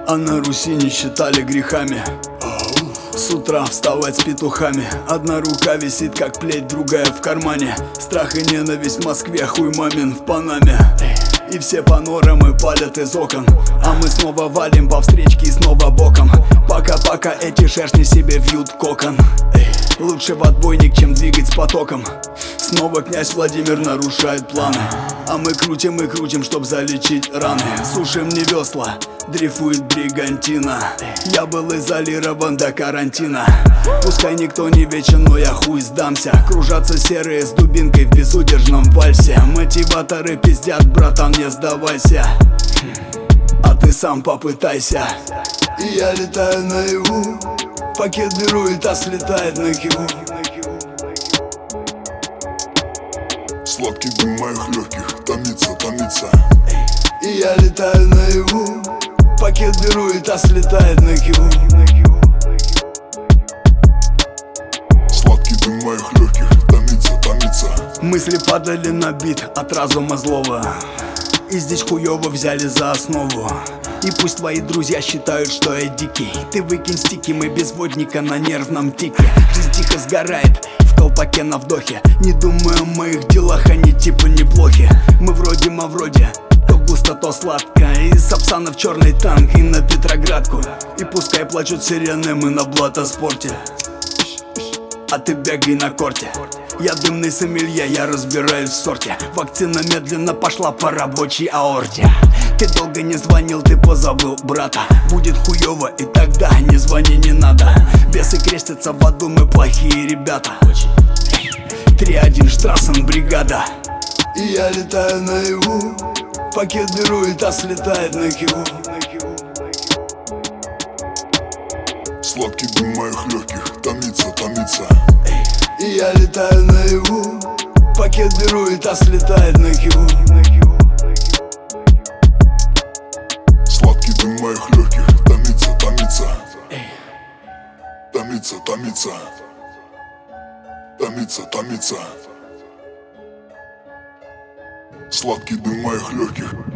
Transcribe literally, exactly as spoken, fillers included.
А на Руси не считали грехами с утра вставать с петухами. Одна рука висит как плеть, другая в кармане. Страх и ненависть в Москве, хуй мамин в Панаме. И все панорамы палят из окон, а мы снова валим по встречке и снова боком. Пока-пока эти шершни себе вьют кокон. Лучше в отбойник, чем двигать с потоком. Снова князь Владимир нарушает планы, а мы крутим и крутим, чтоб залечить раны. Сушим не весла, дрейфует бригантина. Я был изолирован до карантина. Пускай никто не вечен, но я хуй сдамся. Кружатся серые с дубинкой в безудержном вальсе. Мотиваторы пиздят, братан, не сдавайся, а ты сам попытайся. И я летаю наяву, пакет беру, и та слетает на киву. Сладкий дым моих легких томится, томится. И я летаю наяву, пакет беру, и та слетает на киву. Сладкий дым моих легких томится, томится. Мысли падали на бит от разума злого, и здесь хуёво взяли за основу. И пусть твои друзья считают, что я дикий, ты выкинь стики, мы без водника на нервном тике. Жизнь тихо сгорает в колпаке на вдохе. Не думаю о моих делах, они типа неплохи. Мы вроде Мавроди, то густо, то сладко. И Сапсана в черный танк, и на Петроградку. И пускай плачут сирены, мы на блатоспорте, а ты бегай на корте. Я дымный сомелье, я разбираюсь в сорте. Вакцина медленно пошла по рабочей аорте. Ты долго не звонил, ты позабыл брата. Будет хуёво, и тогда не звони, не надо. Бесы крестятся в аду, мы плохие ребята. три один Штрассен бригада. И я летаю наяву, пакет беру, и та слетает на киву. Сладкий дым моих легких томится, томится. И я летаю наяву, пакет беру, и та слетает на киву. Сладкий дым моих легких томится, томится. Томится, томится. Томится, томится. Сладкий дым моих легких